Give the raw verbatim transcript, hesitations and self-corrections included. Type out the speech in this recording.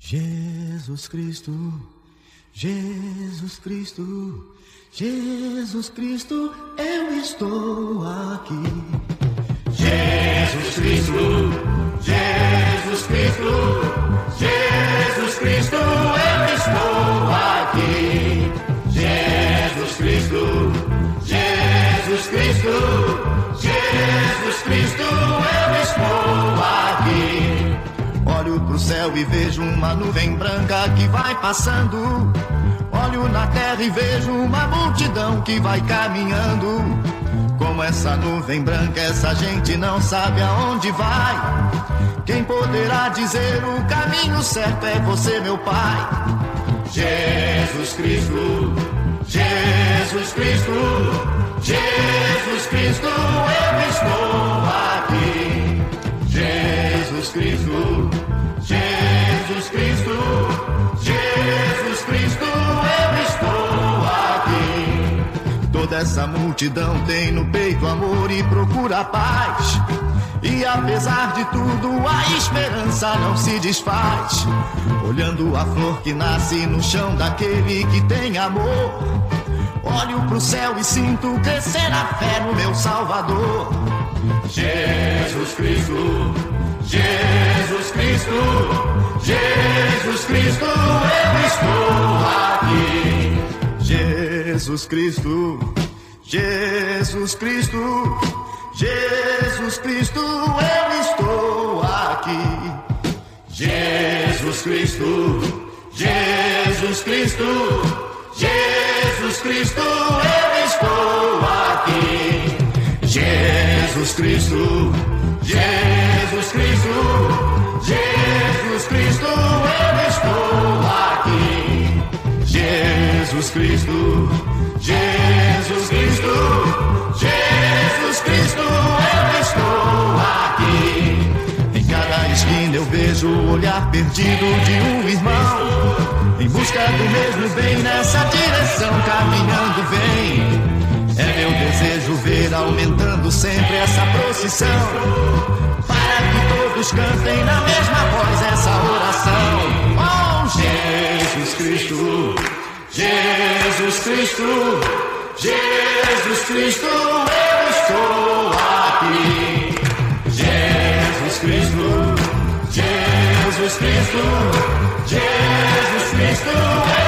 Jesus Cristo, Jesus Cristo, Jesus Cristo, eu estou aqui. Jesus Cristo, Jesus Cristo, Jesus Cristo, eu estou aqui. Jesus Cristo, Jesus Cristo, Jesus Cristo, eu estou aqui. Olho pro céu e vejo uma nuvem branca que vai passando. Olho na terra e vejo uma multidão que vai caminhando. Como essa nuvem branca, essa gente não sabe aonde vai. Quem poderá dizer o caminho certo é você, meu Pai. Jesus Cristo, Jesus Cristo, Jesus Cristo, eu estou aqui. Jesus Cristo, Jesus Cristo, Jesus Cristo, eu estou aqui. Toda essa multidão tem no peito amor e procura paz. E apesar de tudo, a esperança não se desfaz. Olhando a flor que nasce no chão daquele que tem amor, olho pro céu e sinto crescer a fé no meu Salvador. Jesus Cristo, Jesus Cristo, Jesus Cristo, eu estou aqui. Jesus Cristo, Jesus Cristo, Jesus Cristo, eu estou aqui. Jesus Cristo, Jesus Cristo, Jesus Cristo, eu estou aqui. Jesus Cristo, Jesus Cristo, Jesus Cristo, eu estou aqui. Jesus Cristo, Jesus Cristo, Jesus Cristo, eu estou aqui. Em cada esquina eu vejo o olhar perdido de um irmão, em busca do mesmo bem, nessa direção caminhando vem. É meu desejo ver aumentando sempre essa procissão, para que todos cantem na mesma voz essa oração. Oh, Jesus Cristo, Jesus Cristo, Jesus Cristo, eu estou aqui. Jesus Cristo, Jesus Cristo, Jesus Cristo,